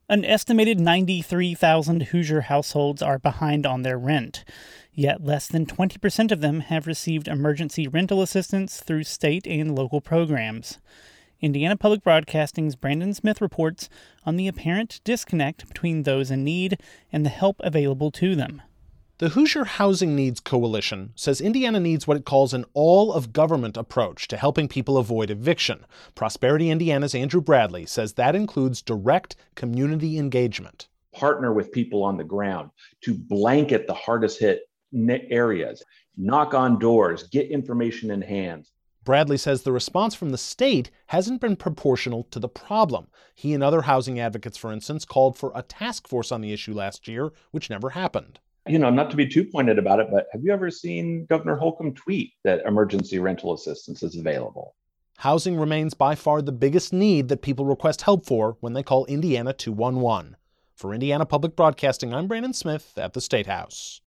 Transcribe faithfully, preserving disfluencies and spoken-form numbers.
An estimated ninety-three thousand Hoosier households are behind on their rent, yet less than twenty percent of them have received emergency rental assistance through state and local programs. Indiana Public Broadcasting's Brandon Smith reports on the apparent disconnect between those in need and the help available to them. The Hoosier Housing Needs Coalition says Indiana needs what it calls an all-of-government approach to helping people avoid eviction. Prosperity Indiana's Andrew Bradley says that includes direct community engagement. Partner with people on the ground to blanket the hardest hit areas, knock on doors, get information in hand. Bradley says the response from the state hasn't been proportional to the problem. He and other housing advocates, for instance, called for a task force on the issue last year, which never happened. You know, not to be too pointed about it, but have you ever seen Governor Holcomb tweet that emergency rental assistance is available? Housing remains by far the biggest need that people request help for when they call Indiana two one one. For Indiana Public Broadcasting, I'm Brandon Smith at the State House.